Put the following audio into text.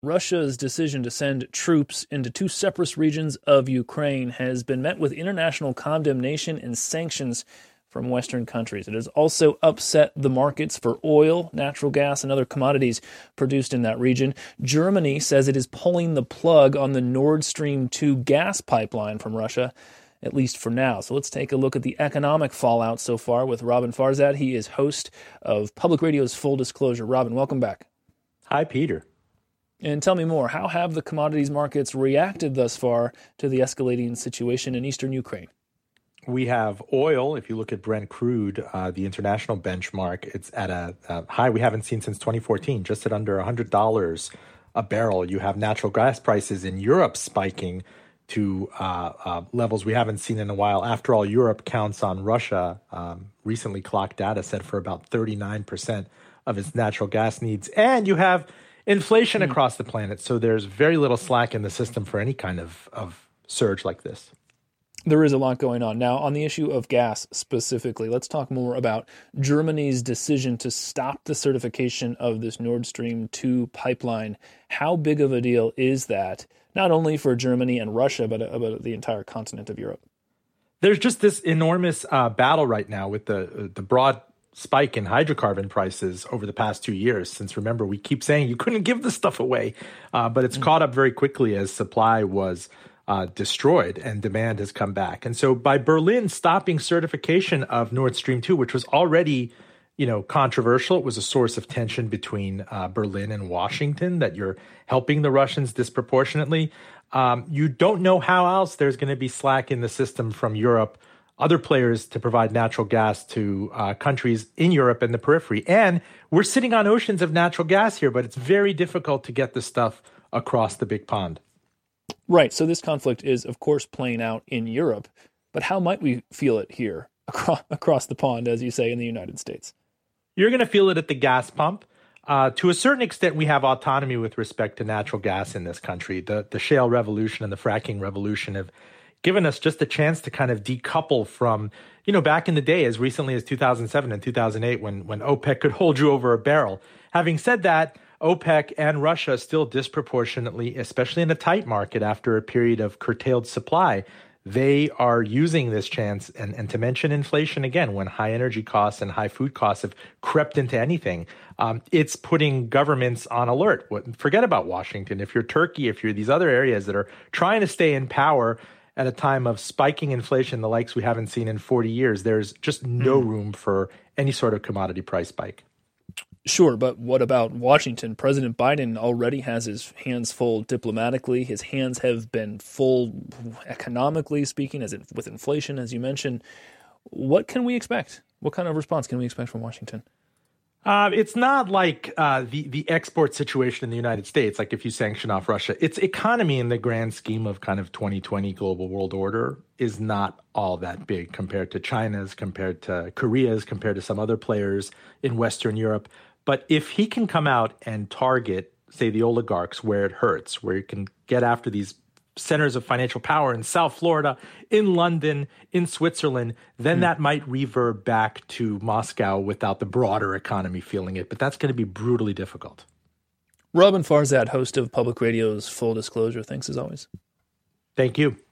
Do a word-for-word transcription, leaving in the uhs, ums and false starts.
Russia's decision to send troops into two separate regions of Ukraine has been met with international condemnation and sanctions from Western countries. It has also upset the markets for oil, natural gas, and other commodities produced in that region. Germany says it is pulling the plug on the Nord Stream two gas pipeline from Russia, at least for now. So let's take a look at the economic fallout so far with Robin Farzad. He is host of Public Radio's Full Disclosure. Robin, welcome back. Hi, Peter. And tell me more. How have the commodities markets reacted thus far to the escalating situation in eastern Ukraine? We have oil. If you look at Brent crude, uh, the international benchmark, it's at a, a high we haven't seen since twenty fourteen, just at under one hundred dollars a barrel. You have natural gas prices in Europe spiking to uh, uh, levels we haven't seen in a while. After all, Europe counts on Russia. Um, recently clocked data said for about thirty-nine percent of its natural gas needs. And you have inflation mm-hmm. across the planet, so there's very little slack in the system for any kind of, of surge like this. There is a lot going on. Now, on the issue of gas specifically, let's talk more about Germany's decision to stop the certification of this Nord Stream two pipeline. How big of a deal is that, not only for Germany and Russia, but, uh, but the entire continent of Europe? There's just this enormous uh, battle right now with the the broad spike in hydrocarbon prices over the past two years. Since, remember, we keep saying you couldn't give this stuff away, uh, but it's mm-hmm. caught up very quickly as supply was Uh, destroyed and demand has come back. And so by Berlin stopping certification of Nord Stream two, which was already, you know, controversial, it was a source of tension between uh, Berlin and Washington, that you're helping the Russians disproportionately. Um, you don't know how else there's going to be slack in the system from Europe, other players to provide natural gas to uh, countries in Europe and the periphery. And we're sitting on oceans of natural gas here, but it's very difficult to get the stuff across the big pond. Right. So this conflict is, of course, playing out in Europe. But how might we feel it here across, across the pond, as you say, in the United States? You're going to feel it at the gas pump. Uh, to a certain extent, we have autonomy with respect to natural gas in this country. The, the shale revolution and the fracking revolution have given us just a chance to kind of decouple from, you know, back in the day, as recently as two thousand seven and two thousand eight, when, when OPEC could hold you over a barrel. Having said that, OPEC and Russia still disproportionately, especially in a tight market after a period of curtailed supply, they are using this chance. And, and to mention inflation again, when high energy costs and high food costs have crept into anything, um, it's putting governments on alert. Forget about Washington. If you're Turkey, if you're these other areas that are trying to stay in power at a time of spiking inflation, the likes we haven't seen in forty years, there's just no mm. room for any sort of commodity price spike. Sure, but what about Washington? President Biden already has his hands full diplomatically. His hands have been full economically speaking, as it, with inflation, as you mentioned. What can we expect? What kind of response can we expect from Washington? Uh, it's not like uh, the, the export situation in the United States, like if you sanction off Russia. Its economy in the grand scheme of kind of twenty twenty global world order is not all that big compared to China's, compared to Korea's, compared to some other players in Western Europe. But if he can come out and target, say, the oligarchs where it hurts, where he can get after these centers of financial power in South Florida, in London, in Switzerland, then mm. that might reverb back to Moscow without the broader economy feeling it. But that's going to be brutally difficult. Robin Farzad, host of Public Radio's Full Disclosure. Thanks as always. Thank you.